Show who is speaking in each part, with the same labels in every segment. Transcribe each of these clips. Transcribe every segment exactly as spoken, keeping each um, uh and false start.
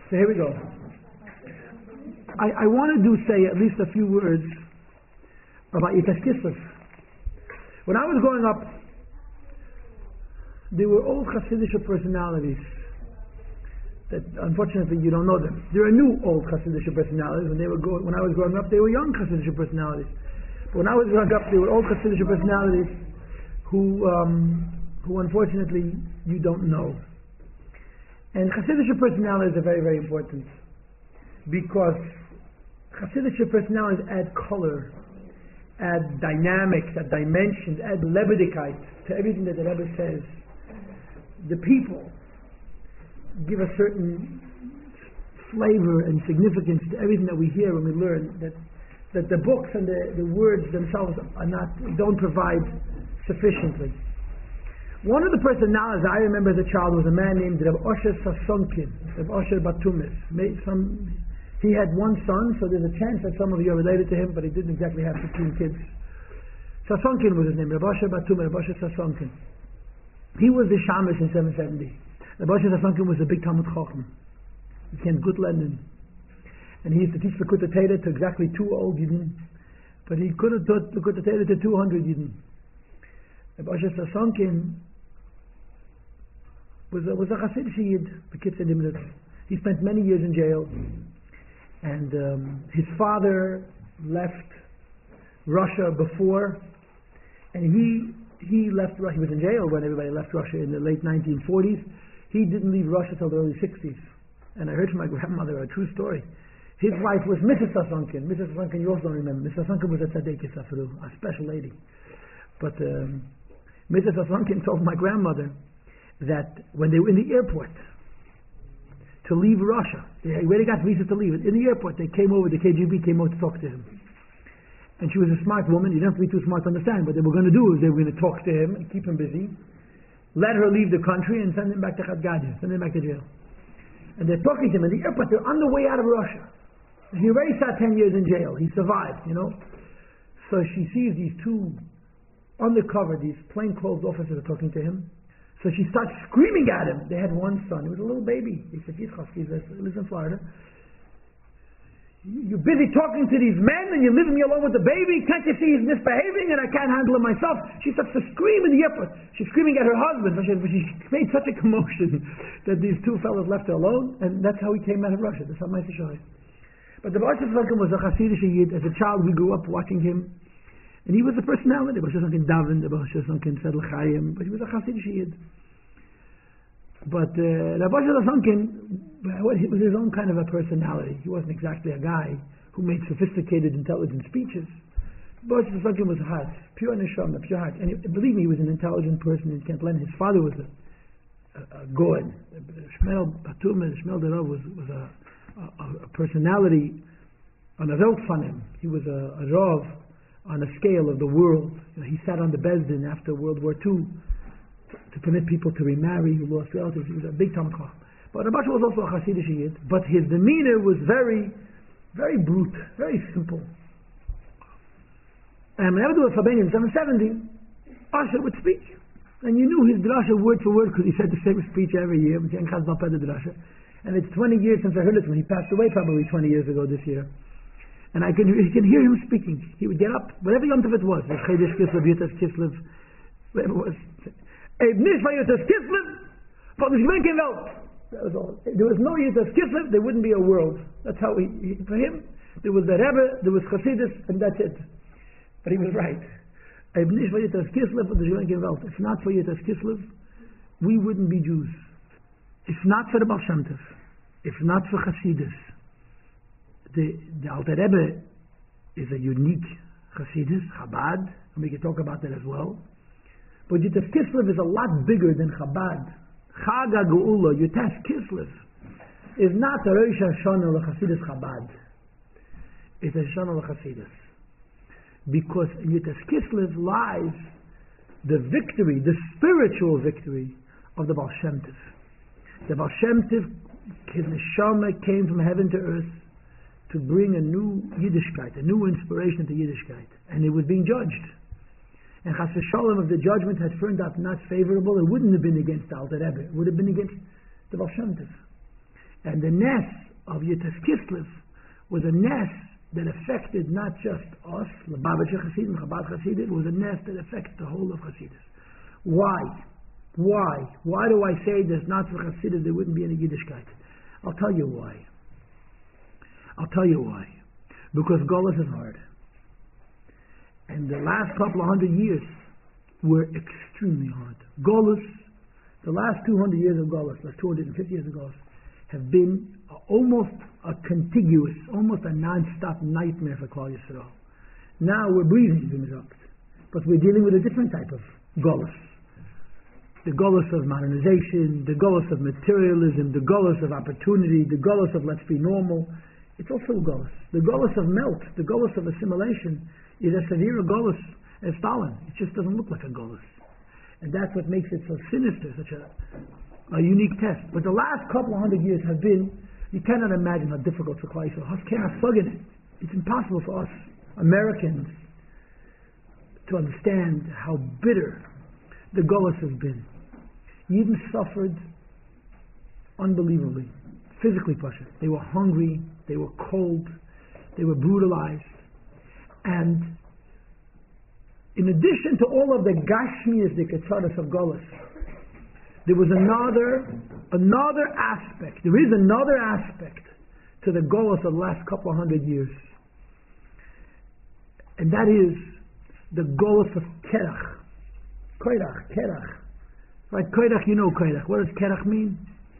Speaker 1: So here we go. I, I want to do say at least a few words about Yitzhak Kislev. When I was growing up, there were old Hasidic personalities that unfortunately you don't know them. There are new old Hasidic personalities. When they were go- when I was growing up, they were young Hasidic personalities. But when I was growing up, there were old Hasidic personalities who um, who unfortunately you don't know. And Hasidic personalities are very, very important because Hasidic personalities add color, add dynamics, add dimensions, add lebedigkeit to everything that the Rebbe says. The people give a certain flavor and significance to everything that we hear when we learn. That that the books and the, the words themselves are not don't provide sufficiently. One of the personalities I remember as a child was a man named Reb Osher Sasonkin, Reb Osher Batumis. Some, he had one son, so there's a chance that some of you are related to him, but he didn't exactly have fifteen kids. Sasonkin was his name, Reb Osher Batumis, Reb Osher Sasonkin. He was the Shamish in seven seventy. Reb Osher Sasonkin was a big Talmud Chacham. He came good Lenin. And he used to teach the Kutta Torah to exactly two old Yidden, but he could have taught the Kutta Torah to two hundred Yidden. Reb Osher Sasonkin was a, was a Hasidic Yid, the Kitzur Nimrud. He spent many years in jail, and um, his father left Russia before, and he he left Russia. He was in jail when everybody left Russia in the late nineteen forties. He didn't leave Russia till the early sixties. And I heard from my grandmother a true story. His wife was Missus Sasonkin. Missus Sasonkin, you also don't remember. Missus Sasonkin was a tzaddik, a special lady. But um, Missus Sasonkin told my grandmother that when they were in the airport to leave Russia, they already got visa to leave. In the airport, they came over, the K G B came over to talk to him. And she was a smart woman. You don't have to be too smart to understand. What they were going to do is they were going to talk to him and keep him busy, let her leave the country and send him back to Chat Gadya, send him back to jail. And they're talking to him in the airport. They're on the way out of Russia. He already sat ten years in jail. He survived, you know. So she sees these two undercover, these plainclothes officers are talking to him. So she starts screaming at him. They had one son. He was a little baby. He said, Yitzchak, he lives in Florida. You're busy talking to these men and you're leaving me alone with the baby. Can't you see he's misbehaving and I can't handle him myself? She starts to scream in the airport. She's screaming at her husband. But she, but she made such a commotion that these two fellows left her alone. And that's how he came out of Russia. That's how my Shoy. But the Baal Shem Tov was a Hasidic Yid. As a child, we grew up watching him. And he was a personality. The Baal Shem Tov Daven, the Baal Shem Tov said L'chaim, but he was a Hasidic Yid. But uh, the Baal Shem Tov he was his own kind of a personality. He wasn't exactly a guy who made sophisticated, intelligent speeches. Baal Shem Tov was hard, pure neshama, pure heart. And believe me, he was an intelligent person in Kent Lenin. His father was a, a, a god. Shmuel Batumis, Shmuel Derov was, was a, a, a personality on a Weltfanim. He was a, a Rav on a scale of the world. You know, he sat on the Bezdin after World War Two to, to permit people to remarry who lost relatives. He was a big Talmud Chacham. But Rabbi was also a Hasidic Yid, but his demeanor was very, very brute, very simple. And whenever there was Fabeni in seven seventy, Asher would speak. And you knew his drasha word for word because he said the same speech every year. And it's twenty years since I heard it when he passed away, probably twenty years ago this year. And I can, you can hear him speaking. He would get up, whatever Yom Tov it was, Chedesh Kislev, Yitzhak Kislev, whatever it was. Eib Nishva Yitzhak Kislev, but the Shmenken Welt. That was all. There was no Yitzhak Kislev, there wouldn't be a world. That's how he, he, for him, there was the Rebbe, there was Chassidus, and that's it. But he was right. Eib Nishva Yitzhak Kislev, but the Shmenken Welt. If not for Yitzhak Kislev, we wouldn't be Jews. If not for the Baal Shem Tov, if not for Chassidus, The, the Alter Rebbe is a unique Chassidus, Chabad, and we can talk about that as well. But Yitzhak Kislev is a lot bigger than Chabad. Chag HaGeula, Yitzhak Kislev, is not a Rosh Hashanah l'Chassidus Chabad. It's a Hashanah l'Chassidus. Because in Yitzhak Kislev lies the victory, the spiritual victory of the Baal Shem Tov. The Baal Shem Tov, his neshama came from heaven to earth to bring a new Yiddishkeit, a new inspiration to Yiddishkeit. And it was being judged. And Chas v'Shalom, if the judgment had turned out not favorable, it wouldn't have been against the Alter Rebbe. It would have been against the Baal Shem Tov. And the Ness of Yitzhak Kislev was a Ness that affected not just us, Lubavitcher Hasidim, Chabad Hasidim, it was a Ness that affected the whole of Hasidus. Why? Why? Why do I say there's not for Hasidus, there wouldn't be any Yiddishkeit? I'll tell you why. I'll tell you why. Because Golus is hard. And the last couple of hundred years were extremely hard. Golus, the last two hundred years of Golus, last two hundred fifty years of Golus, have been almost a contiguous, almost a non-stop nightmare for Klal Yisrael. Now we're breathing, but we're dealing with a different type of Golus. The Golus of modernization, the Golus of materialism, the Golus of opportunity, the Golus of let's be normal. It's also a Golus. The Golus of melt, the Golus of assimilation is as severe a Golus as Stalin. It just doesn't look like a Golus. And that's what makes it so sinister, such a, a unique test. But the last couple of hundred years have been, you cannot imagine how difficult for Klal Yisrael. Us cannot plug in it. It's impossible for us Americans to understand how bitter the Golus has been. Yidden suffered unbelievably, physically pressure. They were hungry, they were cold, they were brutalized. And in addition to all of the Gashmias, the Ketzaras of Golus, there was another, another aspect, there is another aspect to the Golus of the last couple of hundred years. And that is the Golus of Kerach. Koirach, Kerach. Right, Koirach, you know Koirach. What does Kerach mean?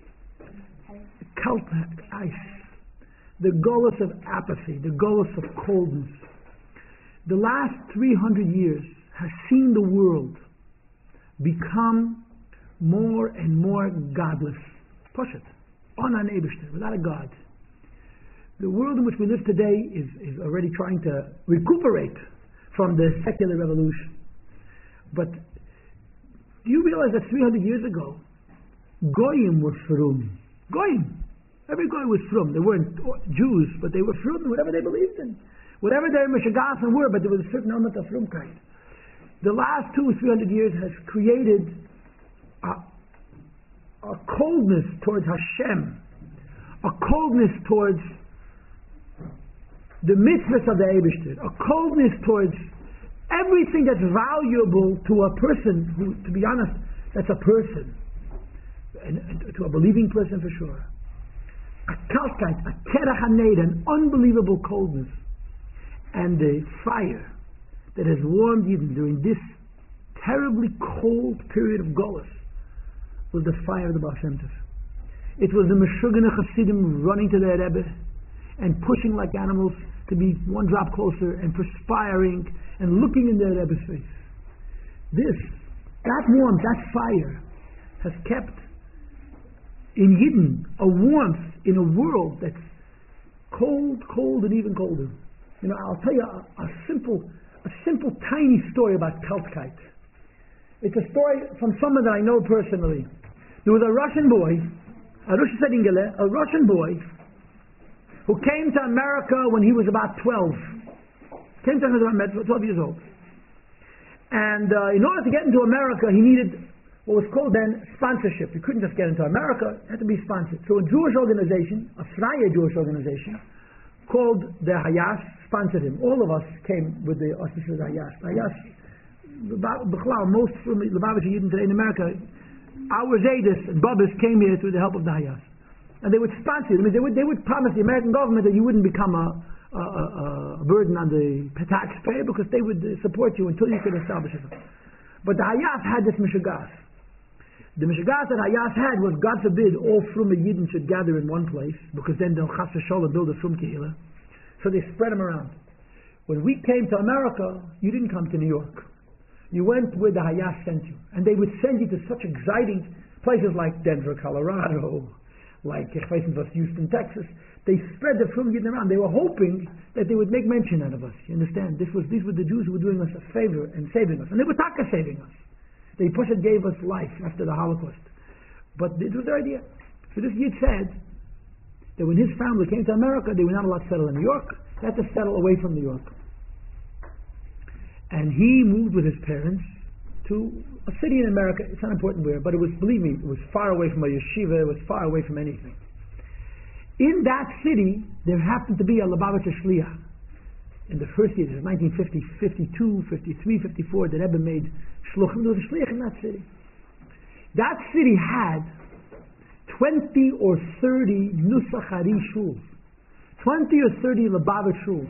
Speaker 1: Kaltak, ice. The Golus of apathy, the Golus of coldness. The last three hundred years has seen the world become more and more godless. Push it. On an Eibishter, without a God. The world in which we live today is, is already trying to recuperate from the secular revolution. But do you realize that three hundred years ago, Goyim were frum? Goyim. Every Goy was frum. They weren't Jews, but they were frum, whatever they believed in. Whatever their Meshagas were, but there was a certain element of frumkeit. The last two or three hundred years has created a, a coldness towards Hashem, a coldness towards the mitzvahs of the Eibishter, a coldness towards everything that's valuable to a person who, to be honest, that's a person, and, and to a believing person for sure. A kalkeit, a kerach haned, an unbelievable coldness, and the fire that has warmed even during this terribly cold period of Golus was the fire of the Baal Shem Tov. It was the Meshuggah Chassidim running to their Rebbe and pushing like animals to be one drop closer and perspiring and looking in their Rebbe's face. This, that warmth, that fire has kept in Yidden a warmth in a world that's cold, cold, and even colder. You know, I'll tell you a, a simple, a simple, tiny story about Kaltkeit. It's a story from someone that I know personally. There was a Russian boy, a Russian a Russian boy, who came to America when he was about twelve. Came to America when he was about twelve years old. And uh, in order to get into America, he needed what was called then sponsorship. You couldn't just get into America, it had to be sponsored. So a Jewish organization, a Freie Jewish organization, called the Hayas, sponsored him. All of us came with the auspices of the Hayas. Hayas, most from the Lubavitcher Yidden today in America, our Zaydis and Bubbas came here through the help of the Hayas. And they would sponsor you. I mean, they would, they would promise the American government that you wouldn't become a, a, a, a burden on the taxpayer because they would support you until you could establish it. But the Hayas had this Mishagas. The Mishagas that Hayas had was, God forbid, all Frum Yidden should gather in one place because then they'll Chas v'Sholem build a Frum Kehillah. So they spread them around. When we came to America, you didn't come to New York. You went where the Hayas sent you. And they would send you to such exciting places like Denver, Colorado, like Houston, Texas. They spread the Frum Yidden around. They were hoping that they would make mention out of us. You understand? This was, these were the Jews who were doing us a favor and saving us. And they were taka saving us. They pushed it, gave us life after the Holocaust. But it was their idea. So this Yid said that when his family came to America, they were not allowed to settle in New York. They had to settle away from New York. And he moved with his parents to a city in America. It's not important where, but it was, believe me, it was far away from a yeshiva. It was far away from anything. In that city, there happened to be a Lubavitcher Shliach. In the first years, it was nineteen fifty, fifty-two, fifty-three, fifty-four, the Rebbe made Shluchim. There was a Shliach in that city. That city had twenty or thirty Nusachari shuls. twenty or thirty Lubavitch shuls.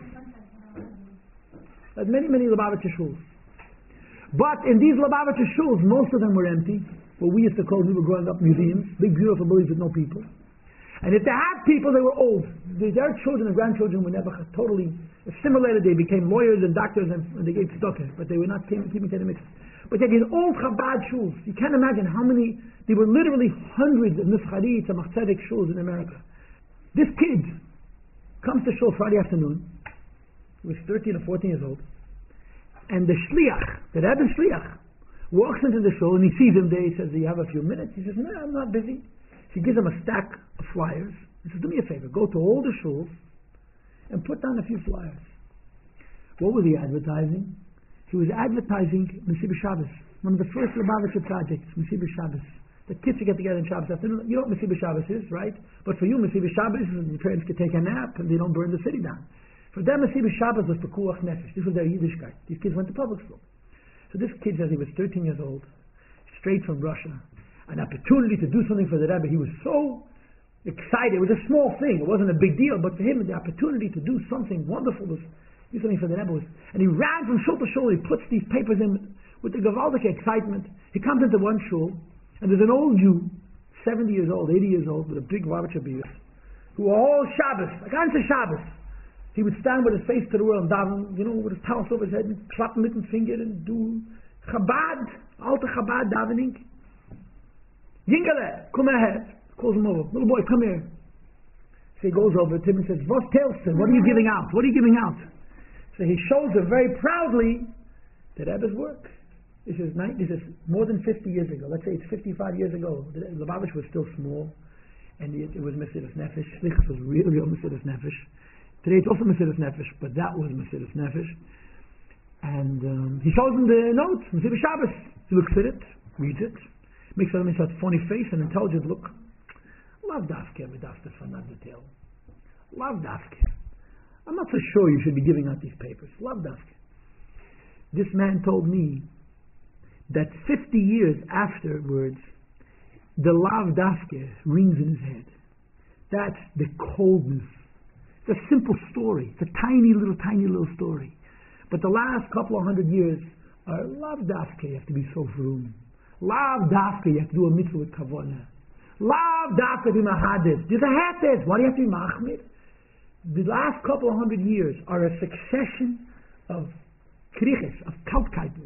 Speaker 1: Had many, many Lubavitcher shuls. But in these Lubavitcher shuls, most of them were empty. What we used to call, we were growing up, museums. Big, beautiful buildings with no people. And if they had people, they were old. Their children and grandchildren were never totally assimilated. They became lawyers and doctors and, and they gave tzedakah, but they were not keeping to the mitzvah. But they had these old Chabad shuls. You can't imagine how many, there were literally hundreds of Nuscharit and Machtzedek shuls in America. This kid comes to shul Friday afternoon. He was thirteen or fourteen years old. And the Shliach, the Rebbe Shliach, walks into the shul and he sees him there. He says, "Do you have a few minutes?" He says, "No, I'm not busy." She gives him a stack of flyers. He says, "Do me a favor, go to all the shuls and put down a few flyers." What was he advertising? He was advertising Mesilas Shabbos, one of the first Lubavitcher projects, Mesilas Shabbos. The kids would get together in Shabbos afternoon. You know what Mesilas Shabbos is, right? But for you, Mesilas Shabbos is when your parents could take a nap and they don't burn the city down. For them, Mesilas Shabbos was Pekuach Nefesh. This was their Yiddishkeit. These kids went to public school. So this kid says he was thirteen years old, straight from Russia. An opportunity to do something for the Rebbe. He was so excited. It was a small thing. It wasn't a big deal, but for him, the opportunity to do something wonderful was do something for the Rebbe. Was, and he ran from shul to shul. He puts these papers in with the Gavaldik excitement. He comes into one shul, and there's an old Jew, seventy years old, eighty years old, with a big Lubavitcher beard, who all Shabbos, like Ansa Shabbos, he would stand with his face to the world and daven, you know, with his towel over his head and clap mit his finger and do Chabad, alte Chabad davening. Yingele, come ahead. Calls him over. Little boy, come here. So he goes over to him and says, "Was Telson? What are you giving out? What are you giving out?" So he shows her very proudly the Rebbe's work. This is nine, this is more than fifty years ago. Let's say it's fifty-five years ago. The Lubavitch was still small, and it, it was Mesilas Nefesh. Shlichus was real, real Mesilas Nefesh. Today it's also Mesilas Nefesh, but that was Mesilas Nefesh. And um, he shows him the note, Mesilas Shabbos. He looks at it, reads it, makes a funny face and intelligent look. Lav dafke v'dafke fanad detail. Lav dafke. I'm not so sure you should be giving out these papers. Lav dafke. This man told me that fifty years afterwards, the lav dafke rings in his head. That's the coldness. It's a simple story. It's a tiny little, tiny little story. But the last couple of hundred years are lav dafke. You have to be so vroom. Lav dafke, you have to do a mitzvah with kavanah. Lav dafke be mahadis. There's a hatis. Why do you have to be machmir? The last couple of hundred years are a succession of kriches, of kaltkeiten,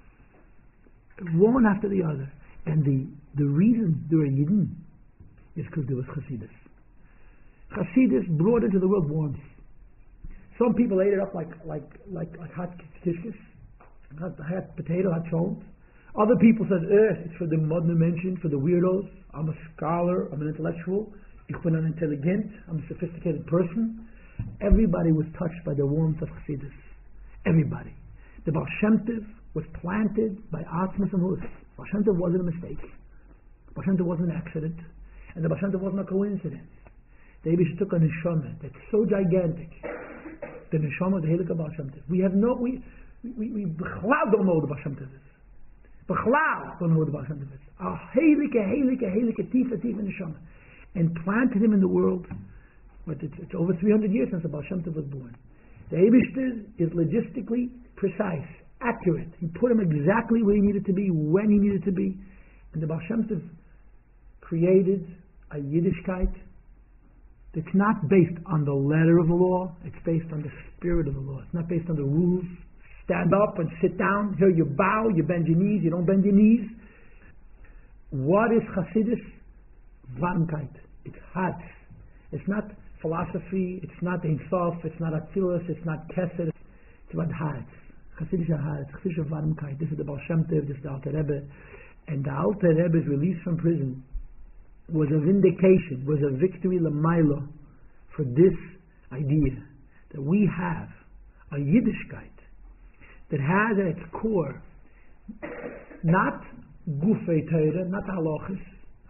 Speaker 1: one after the other. And the, the reason they were Yidden is because there was Chasidus. Chasidus brought into the world warmth. Some people ate it up like like like, like hot kishkis, hot, hot potato, hot cholent. Other people said, eh, it's for the modern mention, for the weirdos. I'm a scholar, I'm an intellectual. Ich bin an intelligent, I'm a sophisticated person. Everybody was touched by the warmth of Chassidus. Everybody. The Baal Shem Tov was planted by Atzmas and Hus. Baal Shem Tov wasn't a mistake. Baal Shem Tov wasn't an accident. And the Baal Shem Tov wasn't a coincidence. The Eibush took a neshama that's so gigantic. The neshama, the Hilik of Baal Shem Tov. We have no, we, we, we, we don't know what the Baal Shem Tov is. Bechlal don't know what the Baal Shem Tov is. A Hilik, a Hilik, a Hilik, a Tifa, Tifa neshama. And planted him in the world. But it's, it's over three hundred years since the Baal Shem Tov was born. The Eibishter is logistically precise, accurate. He put him exactly where he needed to be, when he needed to be. And the Baal Shem Tov created a Yiddishkeit that's not based on the letter of the law, it's based on the spirit of the law. It's not based on the rules. Stand up and sit down. Here you bow, you bend your knees, you don't bend your knees. What is Chassidus? Varmkeit. It's hot. It's not philosophy, it's not Ein Sof, it's not Atzilus, it's not Kesed, it's about Haaretz. Chassidus Haaretz, Chassidus Varmkeit. This is the Baal Shem Tov, this is the Alter Rebbe. And the Alter Rebbe's release from prison was a vindication, was a victory l'maylo for this idea that we have a Yiddishkeit that has at its core not Gufei Torah, not halachas.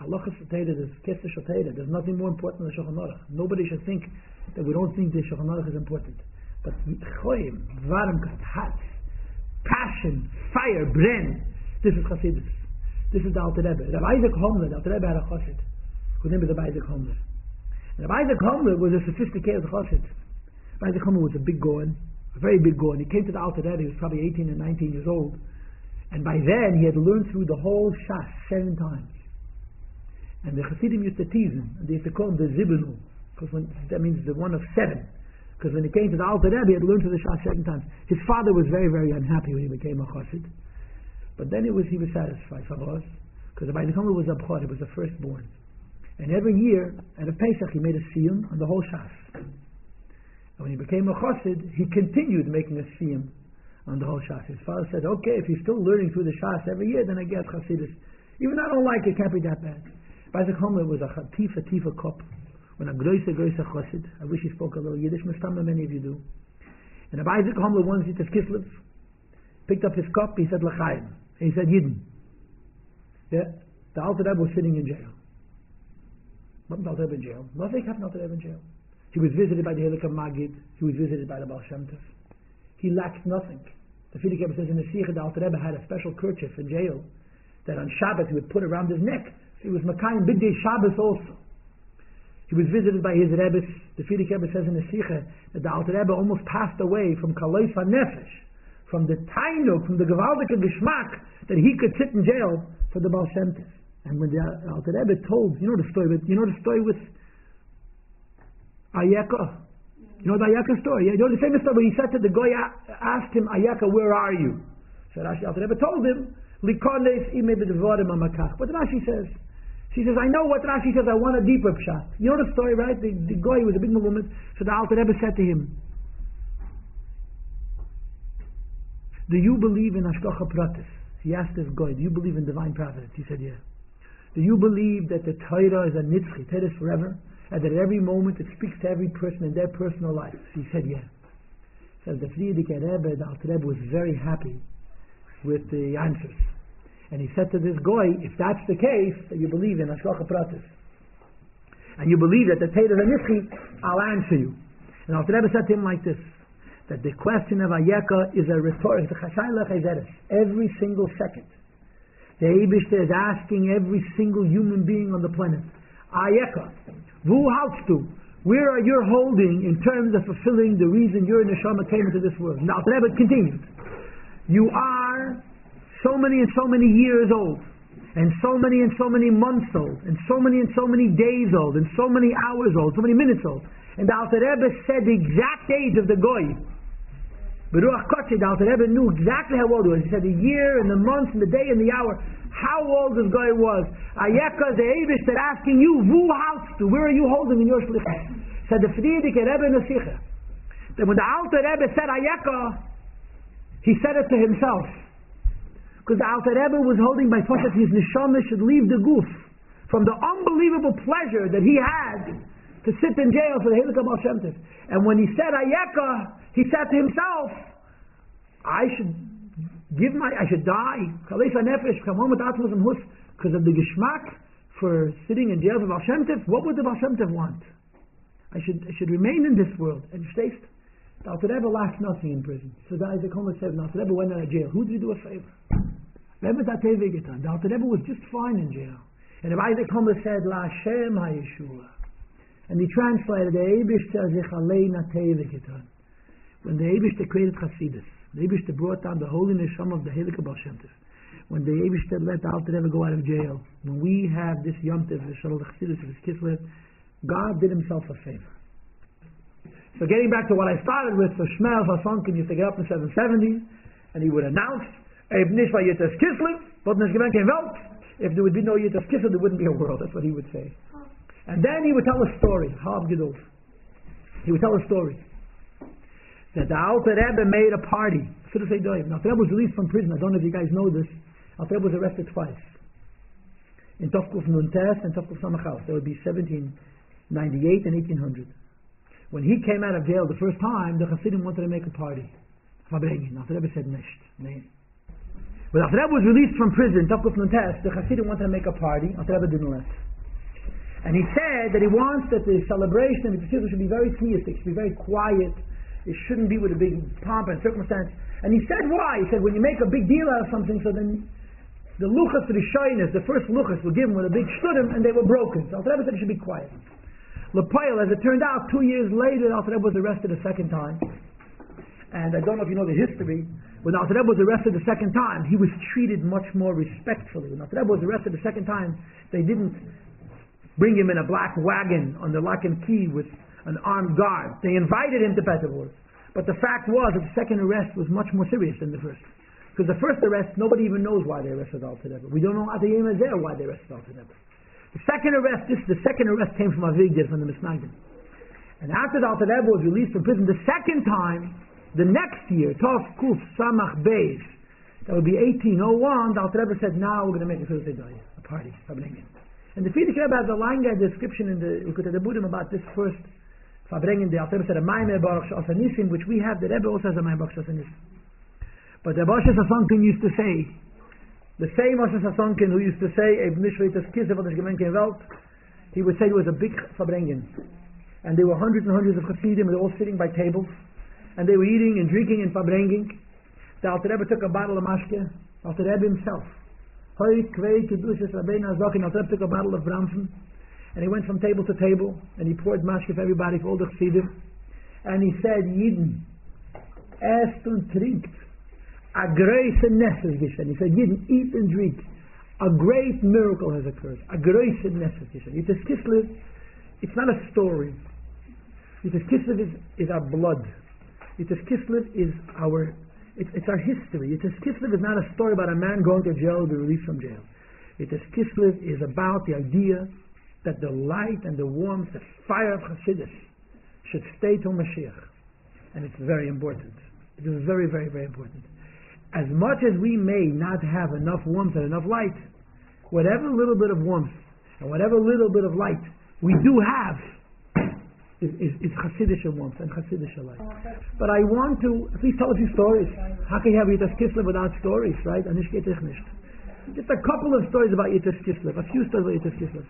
Speaker 1: Halachas Torah, there's Kesef Shel Torah. There's nothing more important than the Shulchan Aruch. Nobody should think that we don't think the Shulchan Aruch is important. But Choyim, Varmkeit, hot, passion, fire, bren. This is Chassidus. This is the Alter Rebbe. Rabbi Isaac Homler, the Alter Rebbe had a Chassid, whose name is Rabbi Isaac Homler. And Rabbi Isaac Homler was a sophisticated Chassid. Rabbi Isaac Homler was a big Goen, a very big Goen. He came to the Alter Rebbe, he was probably eighteen or nineteen years old. And by then he had learned through the whole Shas seven times. And the Chassidim used to tease him, and they used to call him the Zibenu, because that means the one of seven. Because when he came to the Alter Rebbe, he had learned through the Shas seven times. His father was very, very unhappy when he became a Chassid. But then it was he was satisfied for us, because the Rabbi was a Bchor, he was the firstborn. And every year, at a Pesach, he made a siyum on the whole Shas. And when he became a Chassid, he continued making a siyum on the whole Shas. His father said, okay, if he's still learning through the Shas every year, then I guess Chassidus. Even I don't like it, it can't be that bad. Isaac Homer was a tifa tifa kop, when a groise groise chassid. I wish he spoke a little Yiddish, Mustama, many of you do. And Rabbi Isaac Homer once hit his Kislev, picked up his cup, he said L'chaim, and he said Yidden. Yeah, the Alter Rebbe was sitting in jail. What was Alter Rebbe in jail? Nothing happened to Alter Rebbe in jail. He was visited by the Hilchah Magid. He was visited by the Baal Shem Tov. He lacked nothing. The Frierdiker Rebbe says in the Sikha, the Alter Rebbe had a special kerchief in jail that on Shabbat he would put around his neck. He was Makayim B'dei Shabbos also. He was visited by his Rebbe. The Frierdiker Rebbe says in the Sikha that the Alter Rebbe almost passed away from Kalois HaNefesh, from the Tainuk, from the Gewaldige Geschmack, that he could sit in jail for the Baal Shem Tov. And when the Alter Rebbe told, you know the story, you know the story with Ayeka? You know the Ayeka story? You know the famous story where he said to the Goy, asked him, Ayeka, where are you? So Rashi, Alter Rebbe told him, Likones ime b'devorim amakach. What Rashi says? She says, I know what Rashi says, I want a deeper pshat. You know the story, right? The, the Goy was a big Malumit. So the Alter Rebbe said to him, do you believe in Ashkocha Pratis? He asked this Goy, do you believe in divine providence? He said, yeah. Do you believe that the Torah is a nitzchi, Torah is forever? And that at every moment it speaks to every person in their personal life? He said, yeah. So the Frierdiker Rebbe, the Alter Rebbe was very happy with the answers. And he said to this Goy, if that's the case, that you believe in Ashkocha Pratis, and you believe that the Torah is a nitzchi, I'll answer you. And Alter Rebbe said to him like this, that the question of Ayeka is a rhetoric, every single second. The Eibishter is asking every single human being on the planet, Ayeka, wo haltst du? Where are you holding in terms of fulfilling the reason your neshama came into this world? Now, Alter Rebbe continued. You are so many and so many years old, and so many and so many months old, and so many and so many days old, and so many hours old, so many minutes old. And the Alter Rebbe said the exact age of the Goy. Beruach Kodesh, the Alter Rebbe knew exactly how old he was. He said the year and the month and the day and the hour, how old this guy was. Ayeka, the Eivish, that asking you, Vu haltst du? Where are you holding in your shlichus? Said the Frierdiker Rebbe in the Sikha, that when the Alter Rebbe said Ayeka, he said it to himself. Because the Alter Rebbe was holding by thought that his neshama should leave the goof from the unbelievable pleasure that he had to sit in jail for the Hilchah Baal Shem Tov. And when he said Ayeka, he said to himself, I should give my, I should die, because of the geschmack for sitting in jail for Baal Shem Tov. What would the Baal Shem Tov want? I should, I should remain in this world. And stays. The Alter Rebbe lacked nothing in prison. So the Isaac Homer said, the Alter Rebbe went out of jail. Who did he do a favor? Rebbe Tateve Getan. The Alter Rebbe was just fine in jail. And if Isaac Homer said, La Hashem HaYeshua, and he translated, the Eibishter sich allein Tateve Getan. When the Eibishter created Chassidus, the Eibishter brought down the holy neshama of the Hilchah Baal Shem Tov. When the Eibishter let the Alter Rebbe go out of jail, when we have this Yom Tov, the Shalom Chassidus of his Kislev, God did himself a favor. So getting back to what I started with, so Shmuel Hasonkin used to get up in the seven seventies, and he would announce, Eib Nishma Yitas Kislev, but Nishgemenken Welt. If there would be no Yitas Kislev, there wouldn't be a world. That's what he would say. And then he would tell a story, Hab Gedol. He would tell a story that the Alter Rebbe made a party. Now, Alter Rebbe was released from prison. I don't know if you guys know this. Alter Rebbe was arrested twice. In Tovkuf Nuntes and Tovkuf Samachal. That would be seventeen ninety-eight and eighteen hundred. When he came out of jail the first time, the Chassidim wanted to make a party. Alter Rebbe said, Nesht. When Alter Rebbe was released from prison, Tafkuf Nuntes, the Hasidim wanted to make a party. Alter Rebbe didn't let. And he said that he wants that the celebration of the Yitzchak should be very theistic, should be very quiet. It shouldn't be with a big pomp and circumstance. And he said why? He said when you make a big deal out of something, so then the luchas to the shyness, the first luchas were given with a big shtudim and they were broken. So Alter Rebbe said it should be quiet. Lepoil, as it turned out, two years later, Alter Rebbe was arrested a second time. And I don't know if you know the history. When Alter Rebbe was arrested the second time, he was treated much more respectfully. When Alter Rebbe was arrested the second time, they didn't bring him in a black wagon on the lock and key with an armed guard. They invited him to Peterburg. But the fact was that the second arrest was much more serious than the first. Because the first arrest, nobody even knows why they arrested Alter Rebbe. We don't know at the Yom Hazeh why they arrested Alter Rebbe. The second arrest, this, the second arrest came from Avigdor, from the Misnagdim. And after the Alter Rebbe was released from prison the second time, the next year, Tov Kuf Samach Beis, that would be eighteen oh one, the Alter Rebbe said, now we're going to make a Thursday day, a party, Fabrengen. And the Frierdiker Rebbe has a long description in the Likutei Deburim about this first Fabrengen. The Alter Rebbe said, a Maimeh Baruch Shasanisim, which we have, the Rebbe also has a Maimeh Baruch Shasanisim. But the Moshe Sasonkin used to say, the same Moshe Sasonkin who used to say, Eb Nishveitas Kisev on the Gemenke Welt, he would say it was a big Fabrengen. And there were hundreds and hundreds of Chassidim, and they were all sitting by tables, and they were eating and drinking and Fabrenging. The Alter Rebbe took a bottle of mashke, Alter Rebbe himself. Hoy Kvei Kedushas Rabbeinu Azokin, Alter Rebbe took a bottle of Bramson, and he went from table to table, and he poured mashke for everybody, for all the Chassidim, and he said, Yidden, esst und trinkt, a great nesses geschehen. He said, Yidden, eat and drink. A great miracle has occurred. A great nesses geschehen. Yitzhak Kislev, it's not a story. Yitzhak Kislev is, is our blood. Yitzhak Kislev is our, it's, it's our history. Yitzhak Kislev is not a story about a man going to jail or be released from jail. Yitzhak Kislev is about the idea that the light and the warmth, the fire of Chassidus should stay till Mashiach. And it's very important. It is very, very, very important. As much as we may not have enough warmth and enough light, whatever little bit of warmth and whatever little bit of light we do have is, is, is Hasidic warmth and Hasidic light. But I want to at least tell a few stories. How can you have Yitzhak Kislev without stories, right? Just a couple of stories about Yitzhak Kislev, a few stories about Yitzhak Kislev.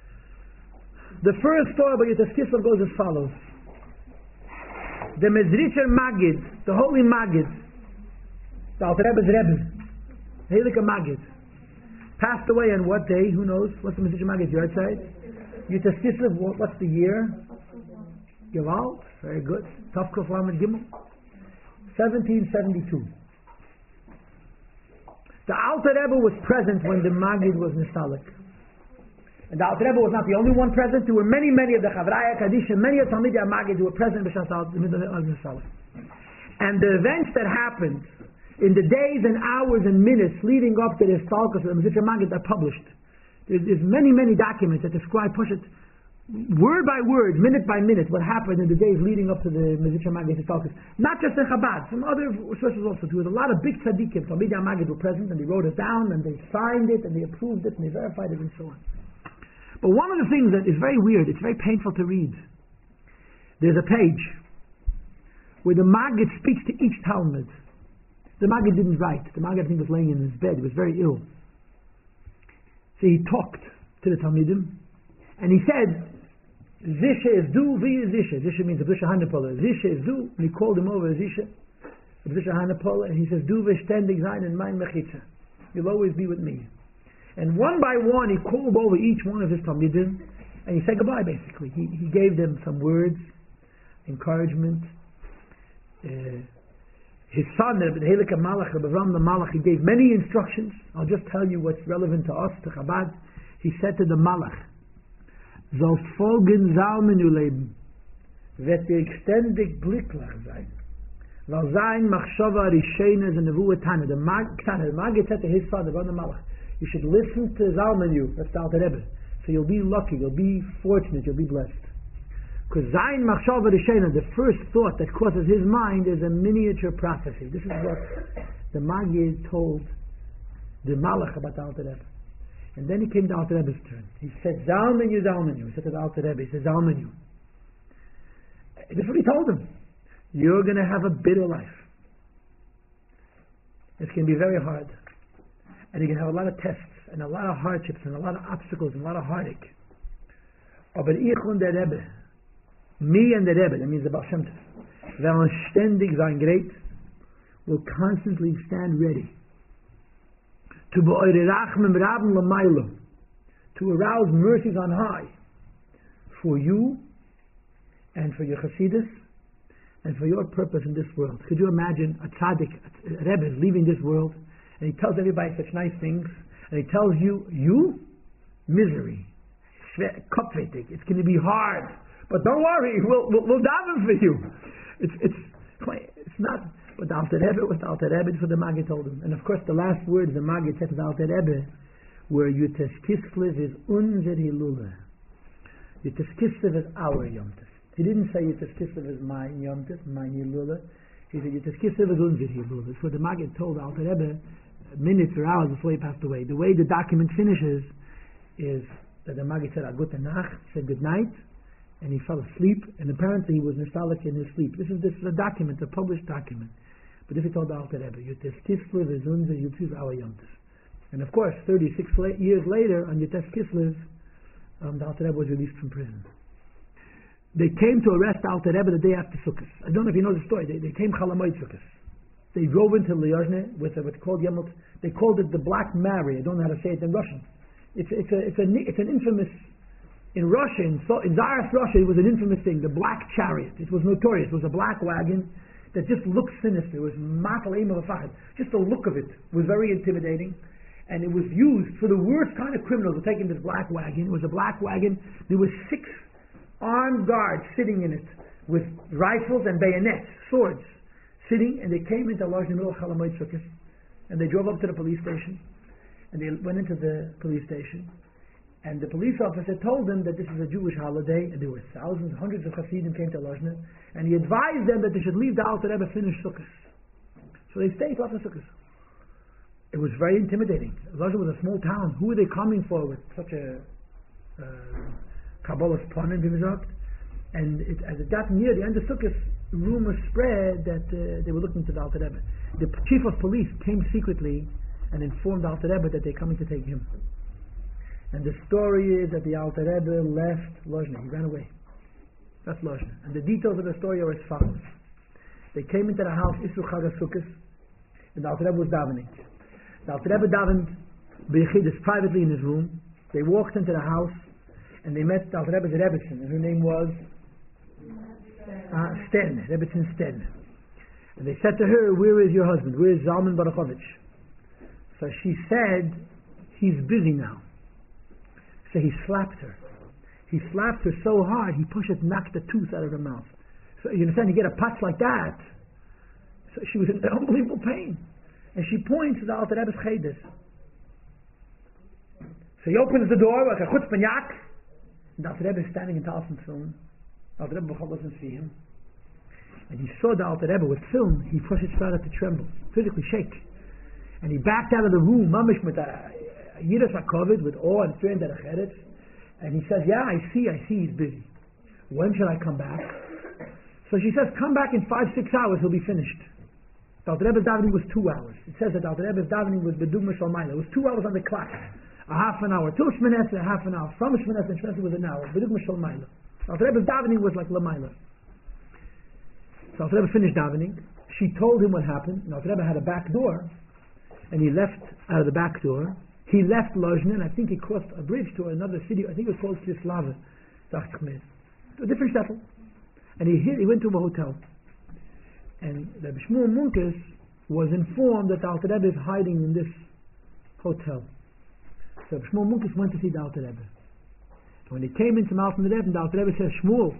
Speaker 1: The first story about Yitzhak Kislev goes as follows. The Mezritcher Magid, the holy Magid, the Alter Rebbe's Rebbe, Heilige Magid, passed away on what day? Who knows? What's the Mezritcher Magid's yard side? Yitzhak Kislev, what's the year? Gilal, very good. Tafkuf Lamed Gimel, seventeen seventy-two. The Alter Rebbe was present when the Magid was Nistalik. And the Alter Rebbe was not the only one present. There were many, many of the Chavraya Kaddish, many of Talmidei Magid who were present in Nistalik. And the events that happened in the days and hours and minutes leading up to the Stalkus of the Mezritcher Magid are published. There's, there's many, many documents that describe, push it, word by word, minute by minute, what happened in the days leading up to the Mezritcher Magid Stalkus. Not just in Chabad, from other sources also too. There was a lot of big tzaddikim, Talmidei Magid were present, and they wrote it down, and they signed it, and they approved it, and they verified it, and so on. But one of the things that is very weird, it's very painful to read. There's a page where the Magid speaks to each Talmud. The Magid didn't write. The Magid, I think, was laying in his bed. He was very ill. So he talked to the Talmidim, and he said, Zisha is du, vi is Zisha. Zisha means Abdusha Hanapola. Zisha is du, and he called him over Zisha. Abdusha Hanapola, and he says, Du v'shtendig zayin in mein mechitza. You'll always be with me. And one by one, he called over each one of his Talmidim, and he said goodbye, basically. He, he gave them some words, encouragement. Uh, his son, the Heilige Malach, Rebbe Avram the Malach, he gave many instructions. I'll just tell you what's relevant to us, to Chabad. He said to the Malach, Soll folgen Salmen u leben, wird dir ständig blicklich sein. Weil sein Machshava Rishena is a Nevuah Tana. The Magid said to his son, the Rebbe Malach, you should listen to Zalmanu, that's the Alter Rebbe. So you'll be lucky, you'll be fortunate, you'll be blessed. Because Zayin Machshava Rishena, the first thought that crosses his mind is a miniature prophecy. This is what the Magid told the Malach about the Alter Rebbe. And then he came to Alter Rebbe's turn. He said, Zalmanu, Zalmanu. He said to the Alter Rebbe, he said, Zalmanu. This is what he told him. You're going to have a bitter life. It's going to be very hard. and you're going to have a lot of tests, and a lot of hardships, and a lot of obstacles, and a lot of heartache. Aber ich und der Rebbe, me and the Rebbe, that means the Baal Shem Tov, werden ständig sein great, will constantly stand ready to be'ore rachmim rabim l'maylo, to arouse mercies on high for you and for your Hasidus and for your purpose in this world. Could you imagine a tzaddik, a Rebbe is leaving this world, and he tells everybody such nice things, and he tells you, you, misery, it's going to be hard, but don't worry, we'll, we'll, we'll daven for you. It's, it's, it's not what the Alter Rebbe, what the Alter Rebbe, it's what the Maggid told him. And of course the last words the Maggid said to the Alter Rebbe were, Yutes Kislev is unser Hilula. Yutes Kislev is our Yom Tov. He didn't say Yutes Kislev is my Yom Tov, my Hilula. He said Yutes Kislev is unser Hilula. So the Maggid told the Alter Rebbe minutes or hours before he passed away. The way the document finishes is that the Maggid said a gute Nacht, said good night, and he fell asleep, and apparently he was nostalgic in his sleep. This is this is a document, a published document. But this he told the Alter Rebbe, Yutes Kislev is unser Yutes our Yom Tov. And of course, thirty-six la- years later, on Yutes Kislev, um, the Alter Rebbe was released from prison. They came to arrest Alter Rebbe the day after Sukkot. I don't know if you know the story. They, they came Chalamoid Sukkot. They drove into Liozne with a, what's called Yemot. They called it the Black Mary. I don't know how to say it in Russian. It's it's a it's a it's an infamous in Russia in, so, in Tsarist Russia. It was an infamous thing. The Black Chariot. It was notorious. It was a black wagon that just looked sinister. It was matal aim of a fahad. Just the look of it was very intimidating, and it was used for the worst kind of criminals. Were taken this black wagon. It was a black wagon. There were six armed guards sitting in it with rifles and bayonets, swords, sitting, and they came into Lodz in the middle of Chalamoid Sukkot, and they drove up to the police station, and they went into the police station, and the police officer told them that this is a Jewish holiday, and there were thousands, hundreds of Hasidim came to Lodz, and he advised them that they should leave the Alter Rebbe finish Sukkot. So they stayed after Sukkot. It was very intimidating. Lodz was a small town. Who were they coming for with such a uh, Kabbalah's Panim, and it, as it got near the end of Sukkot, rumors spread that uh, they were looking to the Alter Rebbe. The chief of police came secretly and informed the Alter Rebbe that they're coming to take him. And the story is that the Alter Rebbe left Lozhne. He ran away. That's Lozhne. And the details of the story are as follows. They came into the house, Isru Chag HaSukkos, and the Alter Rebbe was davening. The Alter Rebbe davened B'Yechidus privately in his room. They walked into the house, and they met the Alter Rebbe's Rebbetzin, and her name was uh, Stern, Rebbetzin Stern. And they said to her, where is your husband? Where is Zalman Baruchovich? So she said, he's busy now. So he slapped her. He slapped her so hard, he pushed it, knocked the tooth out of her mouth. So you understand, you get a patch like that. So she was in unbelievable pain. And she points to the Alter Rebbe's Cheder. So he opens the door like a chutzpanyak. And the Alter Rebbe is standing in Talsum film. The Alter Rebbe doesn't see him. And he saw the Alter Rebbe with film. He pushed started to tremble, physically shake. And he backed out of the room, mamish with a Yiras HaKovid, with awe and fear and derech. And he says, yeah, I see, I see he's busy. When shall I come back? So she says, come back in five, six hours, he'll be finished. The Alter Rebbe's davening was two hours. It says that the Alter Rebbe's davening was Bedugma Shalmayla. It was two hours on the clock. A half an hour. Till Shmones, a half an hour. From Shmones, and Shmones was an hour. Bedugma Shalmayla. The Alter Rebbe's davening was like Lamayla. So Alter Rebbe finished davening. She told him what happened. And Alter Rebbe had a back door. And he left out of the back door. He left Lozhne, and I think he crossed a bridge to another city. I think it was called Kislava, a different shtetl. And he hit, he went to a hotel. And the Shmuel Munkes was informed that the Alter Rebbe is hiding in this hotel. So Shmuel Munkes went to see the Alter Rebbe. So when he came into Malton the Rebbe, the Alter Rebbe says, Shmuel,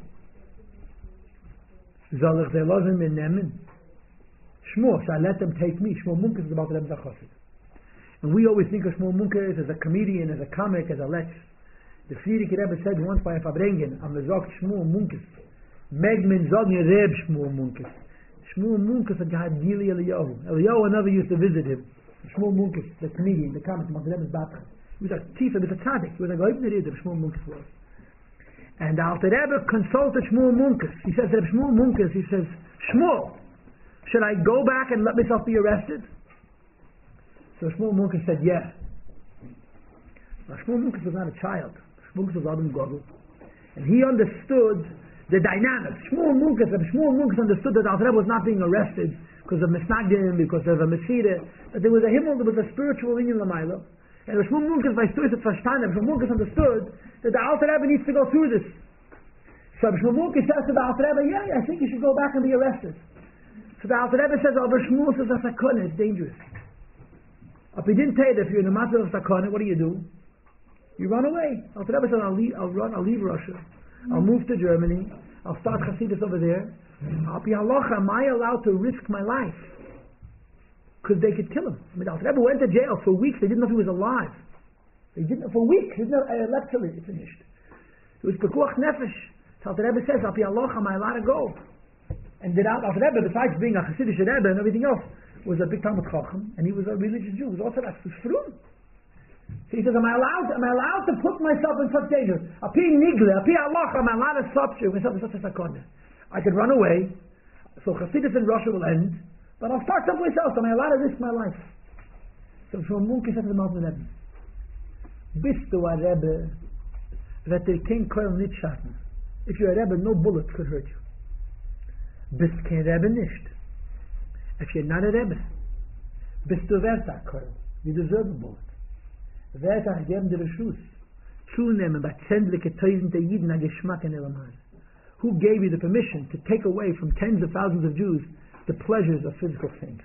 Speaker 1: soll ich der Lozhne mir nehmen? Shmuel, shall I let them take me? Shmuel Munkes is about the Rebbe's Achosid. And we always think of Shmuel Munkes as a comedian, as a comic, as a letz. The Frierdiker Rebbe said once by a Fabrengen, am gesagt Shmuel Munkes, meg men sagen Reb Shmuel Munkes. Shmuel Munkes had gehad Gili Eliyahu. Eliyahu never used to visit him. Shmuel Munkes, the comedian, the comic, the Rebbe's Batran. He was a tiefer, he was a tzaddik. He was a goyibner of Shmuel Munkes was. And the Alter Rebbe consulted Shmuel Munkes. He says, Reb Shmuel Munkes, he says, Shmuel, should I go back and let myself be arrested? So Shmuel Munkus said, yeah. Now Shmuel Munkus was not a child. Shmuel Munkus was Adam Godel. And he understood the dynamics. Shmuel Munkus, Shmuel Munkus understood that Alter Rebbe was not being arrested because of Misnagdim, because of a Mesire, that there was a Himmel, there was a spiritual union Lamaila. And Shmuel Munkus, by Stoiz at Verstanden, Shmuel Munkus understood that the Alter Rebbe needs to go through this. So Shmuel Munkus says to the Alter Rebbe, yeah, yeah, I think you should go back and be arrested. So the Alter Rebbe says, oh, but Shmuel says, that's a sakana, it's dangerous. If he didn't tell you that if you're in the matter of sakana, what do you do? You run away. Alter Rebbe said, I'll leave, I'll run, I'll leave Russia. I'll move to Germany. I'll start Hasidus over there. I'll be halacha. Am I allowed to risk my life? Because they could kill him. I mean, Alter Rebbe went to jail for weeks. They didn't know if he was alive. They didn't for weeks. They didn't know, uh, literally, it's finished. It was pekuach nefesh. So Alter Rebbe says, I'll be halacha. Am I allowed to go? And then Alter Rebbe, besides being a Hasidic Rebbe and everything else, was a big Talmud Chacham, and he was a religious Jew. He was also a frum. So he says, am I allowed? Am I allowed to put myself in such danger? Api nigle, api Allah, am I allowed to substitute myself in such a sakona? I could run away, so Hasidus in Russia will end, but I'll start someplace else. Am I allowed to risk my life? So from Munki said to the Malton Rebbe, bist du a Rebbe that they can't call nit schatten? If you're a Rebbe, no bullet could hurt you. Bist kein Rebbe nicht. If you're not a Rebbe, bist du wert a Koil. You deserve a bullet. Wert a geben dir Schuss. Zunehmen bei zendliche tausende Jiden a Geschmack in Elamai. Who gave you the permission to take away from tens of thousands of Jews the pleasures of physical things?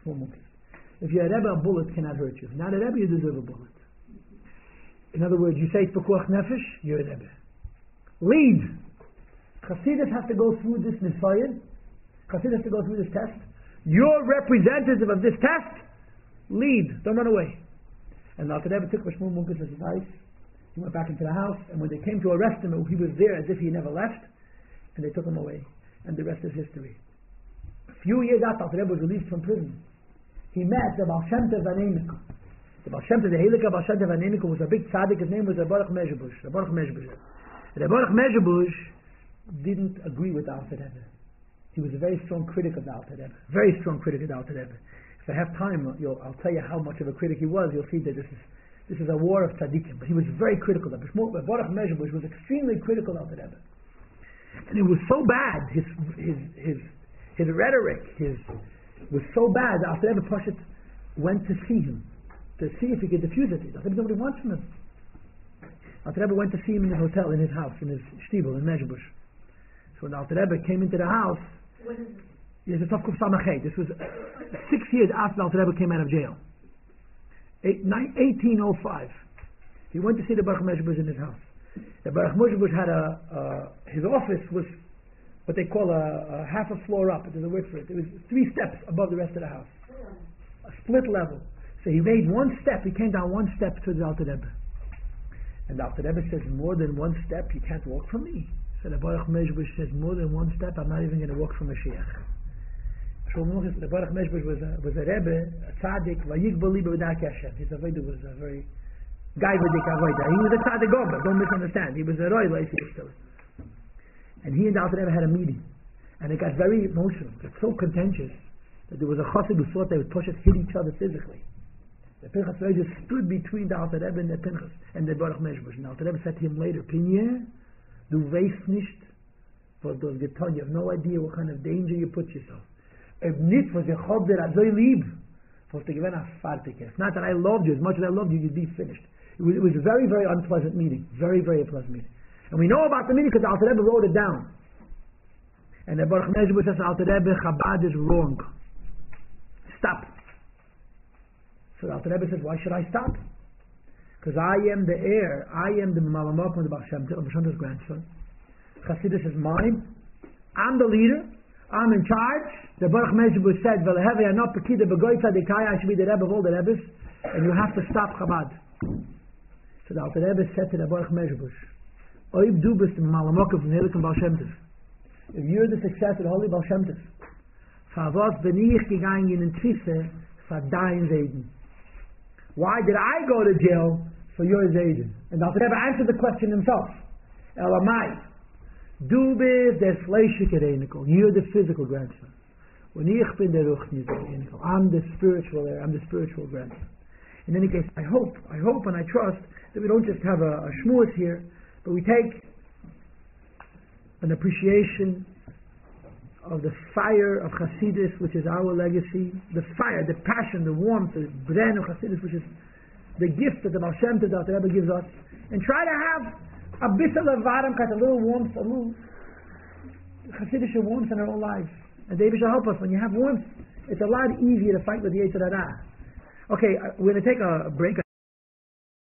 Speaker 1: If you're a Rebbe, a bullet cannot hurt you. If not a Rebbe, you deserve a bullet. In other words, you say it's Pekuach Nefesh, you're a Rebbe. Lead. Chassidus has to go through this Nisayan. Chassidus has to go through this test. You're representative of this test. Lead. Don't run away. And Alter Rebbe took Shmuel Munkus' advice. He went back into the house, and when they came to arrest him, he was there as if he never left, and they took him away. And the rest is history. A few years after Alter Rebbe was released from prison, he met the Baal Shem Tov Vaneniku. The Baal Shem Tov, the Heilige Baal Shem Tov Vaneniku, was a big tzaddik. His name was Baruch Mezhebush. Baruch Mezhebush. Baruch Mezhebush didn't agree with Alter Rebbe. He was a very strong critic of the Alter Rebbe. Very strong critic of the Alter Rebbe. If I have time, you'll, I'll tell you how much of a critic he was. You'll see that this is this is a war of tzaddikim. But he was very critical of it. Baruch Mezhebush was extremely critical of the Rebbe, and it was so bad. His his his his rhetoric his was so bad that Alter Rebbe Pashut went to see him to see if he could diffuse it. Alter Rebbe nobody wants from him. Alter Rebbe went to see him in his hotel, in his house, in his shtibel in Mezhebush. So when Alter Rebbe came into the house.
Speaker 2: What is it?
Speaker 1: Yes, it's Tavkuf Samachet. This was six years after Alter Rebbe came out of jail. eighteen oh five. He went to see the Baruch Mezhebush in his house. The Baruch Mezhebush had a, uh, his office was what they call a, a half a floor up. There's a word for it. It was three steps above the rest of the house. A split level. So he made one step, he came down one step to the Alter Rebbe. And the Alter Rebbe says, more than one step, you can't walk from me. So the Baruch Mezhebush says, more than one step, I'm not even going to walk from Mashiach. The Baruch Mezhebush was a, was a Rebbe, a tzaddik, vayikbal liba b'darkei Hashem. His avodah was a very gaivadik avodah. He was a tzaddik gober, don't misunderstand. He was a roy still. And he and the Alter Rebbe had a meeting, and it got very emotional. It got so contentious that there was a chassid who thought they would push it, hit each other physically. The Pinchas just stood between the Alter Rebbe and the Pinchas and the Baruch Mezhebush. And the Alter Rebbe said to him later, Pinye, du weißt nicht, was du hast getan. You have no idea what kind of danger you put yourself. If not that I loved you, as much as I loved you, you'd be finished. It was, it was a very, very unpleasant meeting. Very, very unpleasant meeting. And we know about the meeting because the Alter Rebbe wrote it down. And the Baruch Mezhebush says, Alter Rebbe, Chabad is wrong. Stop. So the Alter Rebbe says, why should I stop? Because I am the heir. I am the Malamakum of the Baal Shem Tov, Tov's grandson. Chassidus is mine. I'm the leader. I'm in charge. The Baruch Mezhebush said, I should be the Rebbe of all the Rebbes, and you have to stop Chabad. So the Alter Rebbe said to the Baruch Mezhebush, Oib du bist im Malamokum from Heilig and Baal Shem Tov. If you're the successor of the Holy Baal Shem Tov, Favos bin ich gegangen in Tfise for dein Zayden. Why did I go to jail for your Zayden? And the Alter Rebbe answered the question himself. Elamai. Du bist der fleischliche Reinikel. You're the physical grandson. When ich bin der Ruchni Reinikel. I'm the spiritual heir. I'm the spiritual grandson. In any case, I hope, I hope and I trust that we don't just have a, a shmuz here, but we take an appreciation of the fire of Hasidus, which is our legacy, the fire, the passion, the warmth, the bren of Hasidus, which is the gift that the Baal Shem Tov, that the Rebbe gives us, and try to have a bissel of varam, a little warmth, a little Hasidic warmth in our own lives. And David shall help us. When you have warmth, it's a lot easier to fight with the Yetzer Hara. Okay, we're going to take a break.